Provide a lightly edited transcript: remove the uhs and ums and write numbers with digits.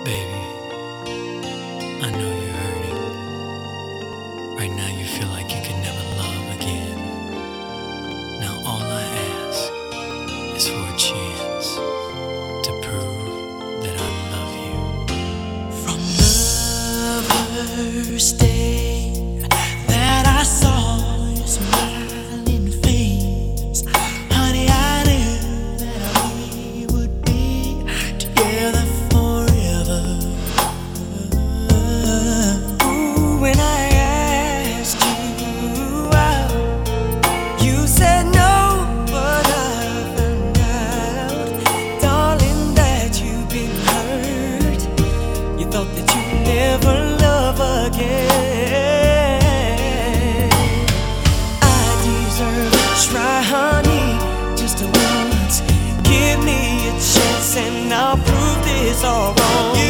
Baby, I know you're hurting. Right now you feel like you can never love again. Now all I ask is for a chance to prove that I love you. From the first day that I saw your smiling face, honey, I knew that we would be together forever. Ooh, when I asked you out, you said no, but I found out, darling, that you've been hurt. You thought that you'd never love again. I deserve a try, honey, just once. Give me a chance and I'll prove this all wrong.